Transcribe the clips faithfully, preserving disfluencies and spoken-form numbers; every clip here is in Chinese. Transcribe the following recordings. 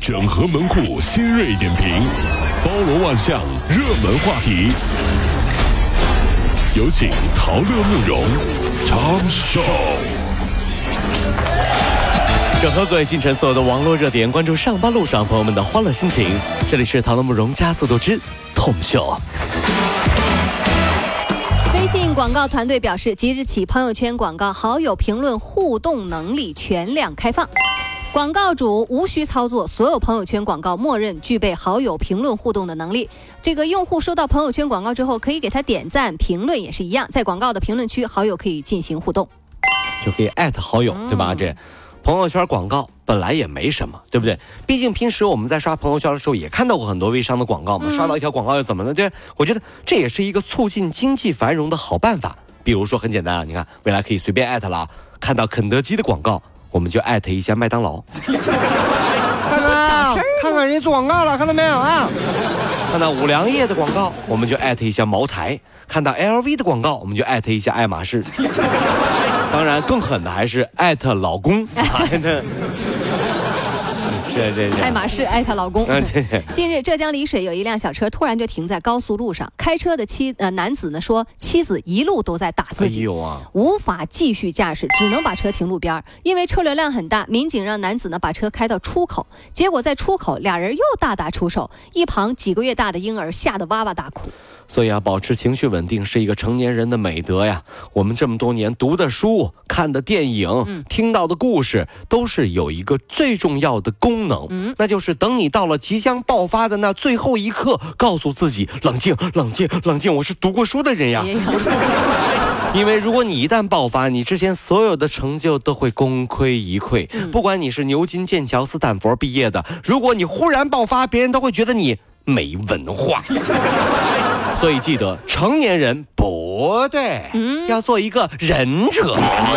整合门户新锐点评，包罗万象，热门话题。有请陶乐慕容长寿。 整合最近晨所有的网络热点，关注上班路上朋友们的欢乐心情。这里是陶乐慕容加速度之痛秀。 微信广告团队表示，即日起朋友圈广告好友评论互动能力全量开放。广告主无需操作，所有朋友圈广告默认具备好友评论互动的能力。这个用户收到朋友圈广告之后，可以给他点赞，评论也是一样，在广告的评论区，好友可以进行互动， 就可以艾特好友，对吧？这朋友圈广告本来也没什么，对不对？毕竟平时我们在刷朋友圈的时候也看到过很多微商的广告嘛，刷到一条广告又怎么了？对，我觉得这也是一个促进经济繁荣的好办法。比如说很简单啊，你看未来可以随便艾特了啊，看到肯德基的广告，我们就艾特一下麦当劳。看看看看人家做广告了，看到没有啊？看到五粮液的广告，我们就艾特一下茅台；看到 L V 的广告，我们就艾特一下爱马仕。当然，更狠的还是艾特老公，艾特。是这爱马仕艾特老公。 嗯，对对。 近日，浙江丽水有一辆小车突然就停在高速路上，开车的妻呃男子呢说，妻子一路都在打自己，哎呦啊，无法继续驾驶，只能把车停路边。因为车流量很大，民警让男子呢把车开到出口，结果在出口俩人又大打出手，一旁几个月大的婴儿吓得哇哇大哭。 所以啊，保持情绪稳定是一个成年人的美德呀。我们这么多年读的书、看的电影、嗯、听到的故事，都是有一个最重要的功能，嗯、那就是等你到了即将爆发的那最后一刻，告诉自己冷静、冷静、冷静，我是读过书的人呀。因为如果你一旦爆发，你之前所有的成就都会功亏一篑。嗯、不管你是牛津、剑桥、斯坦福毕业的，如果你忽然爆发，别人都会觉得你没文化。所以记得，成年人不对，嗯、要做一个忍者。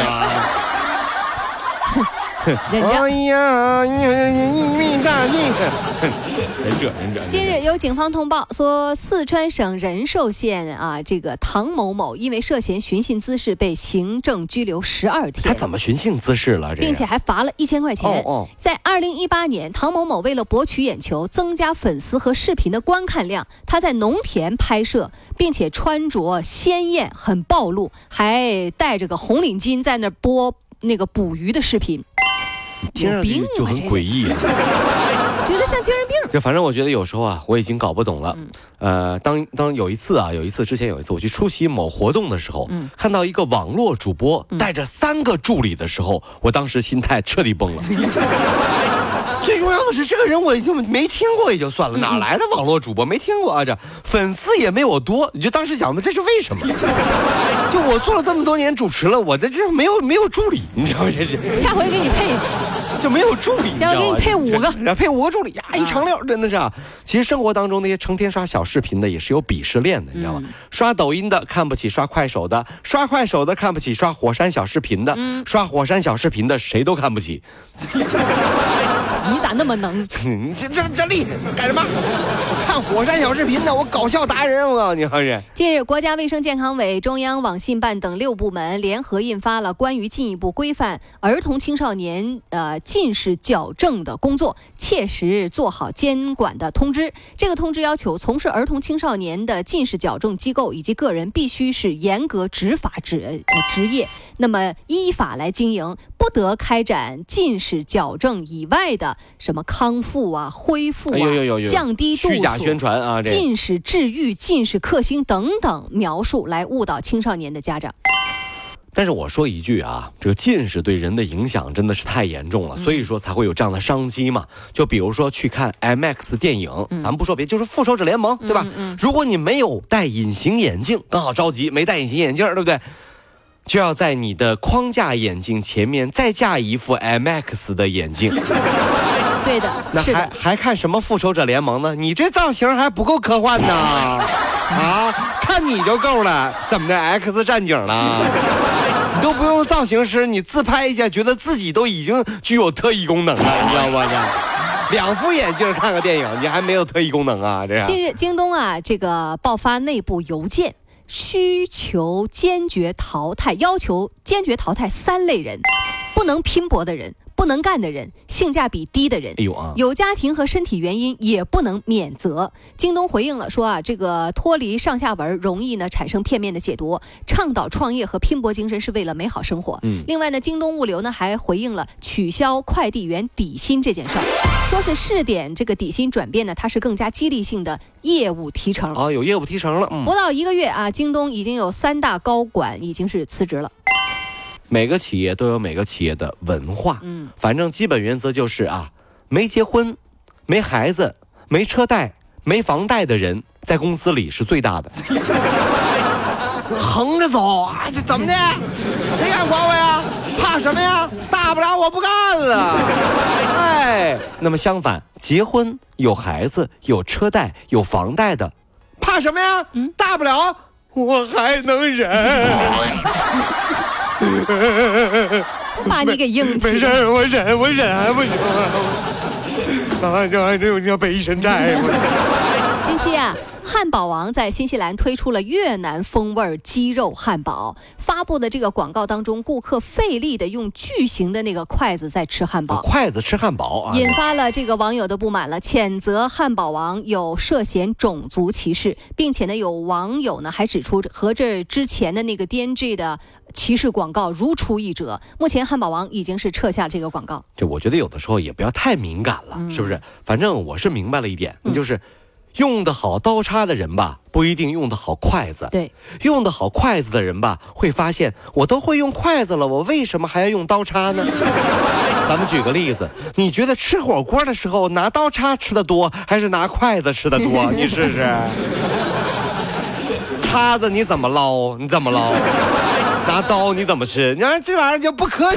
忍着。 哎呀，一米大地。忍者，忍者。 近日有警方通报说，四川省仁寿县啊，这个唐某某因为涉嫌寻衅滋事被行政拘留十二天。 他怎么寻衅滋事了？ 并且还罚了一千块钱。哦哦，在二零一八年，唐某某为了博取眼球，增加粉丝和视频的观看量，他在农田拍摄，并且穿着鲜艳，很暴露，还戴着个红领巾在那播那个捕鱼的视频。 听上去就很诡异啊。 觉得像精神病。 就反正我觉得有时候啊，我已经搞不懂了。嗯、呃，当当有一次啊，有一次之前有一次我去出席某活动的时候，嗯、看到一个网络主播带着三个助理的时候，嗯、我当时心态彻底崩了。最重要的是，这个人我已经没听过也就算了，哪来的网络主播没听过啊？这粉丝也没我多，你就当时想吧，这是为什么？就我做了这么多年主持了，我在这没有没有助理，你知道吗？这是下回给你配。 就没有助理， 下回给你配五个， 配五个助理呀，一长溜，真的是啊。其实生活当中那些成天刷小视频的也是有鄙视链的，你知道吗？嗯、刷抖音的看不起刷快手的，刷快手的看不起刷火山小视频的，嗯、刷火山小视频的谁都看不起。 你咋那么能？ 你这这这厉害，干什么？我看火山小视频的，我搞笑达人，我告诉你，好人。 近日，国家卫生健康委、中央网信办等六部门联合印发了关于进一步规范儿童青少年呃近视矫正的工作，切实做好监管的通知。这个通知要求，从事儿童青少年的近视矫正机构以及个人必须是严格执法职呃职业，那么依法来经营，不得开展近视矫正以外的什么康复啊、恢复啊、哎、呦呦呦呦降低度数、 虚假宣传啊、 近视治愈、近视克星等等描述来误导青少年的家长。 但是我说一句啊，这个近视对人的影响真的是太严重了，嗯、所以说才会有这样的商机嘛。就比如说去看 I M A X 电影，嗯、咱们不说别，就是复仇者联盟，对吧？嗯嗯、如果你没有戴隐形眼镜，刚好着急没戴隐形眼镜，对不对？就要在你的框架眼镜前面再架一副 I M A X 的眼镜。 对的， 那还还看什么复仇者联盟呢？你这造型还不够科幻呢？啊，看你就够了，怎么的 X 战警了？你都不用造型师，你自拍一下，觉得自己都已经具有特异功能了，你知道吗？这两副眼镜看个电影，你还没有特异功能啊？这样。 近日，京东啊，这个爆发内部邮件，需求坚决淘汰，要求坚决淘汰三类人：不能拼搏的人， 不能干的人，性价比低的人， 哎呦啊， 有家庭和身体原因也不能免责。京东回应了说啊，这个脱离上下文容易呢产生片面的解读，倡导创业和拼搏精神是为了美好生活。 嗯， 另外呢，京东物流呢还回应了取消快递员底薪这件事儿，说是试点这个底薪转变呢，它是更加激励性的业务提成。 啊，有业务提成了。嗯， 不到一个月啊，京东已经有三大高管已经是辞职了。 每个企业都有每个企业的文化， 嗯， 反正基本原则就是啊，没结婚、没孩子、没车贷、没房贷的人，在公司里是最大的。横着走啊，这怎么的？谁敢管我呀？怕什么呀？大不了我不干了。哎，那么相反，结婚、有孩子、有车贷、有房贷的，怕什么呀？嗯，大不了我还能忍。 把你给硬气。 没事，我忍，我忍还不行吗？啊，这这要背一身债。 近期啊，汉堡王在新西兰推出了越南风味鸡肉汉堡，发布的这个广告当中，顾客费力的用巨型的那个筷子在吃汉堡， 筷子吃汉堡啊， 引发了这个网友的不满了，谴责汉堡王有涉嫌种族歧视，并且呢，有网友呢还指出和这之前的那个 D N G 的歧视广告如出一辙。目前汉堡王已经是撤下这个广告。 这我觉得有的时候也不要太敏感了，嗯、是不是？反正我是明白了一点，那就是。嗯，用得好刀叉的人吧，不一定用得好筷子。 对， 用得好筷子的人吧，会发现我都会用筷子了，我为什么还要用刀叉呢？咱们举个例子，你觉得吃火锅的时候拿刀叉吃的多，还是拿筷子吃的多？你试试。叉子你怎么捞？你怎么捞？拿刀你怎么吃？你看这玩意儿就不科学。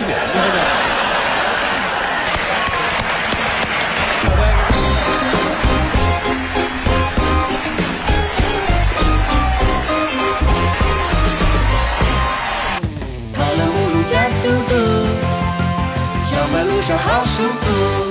小马路上好舒服。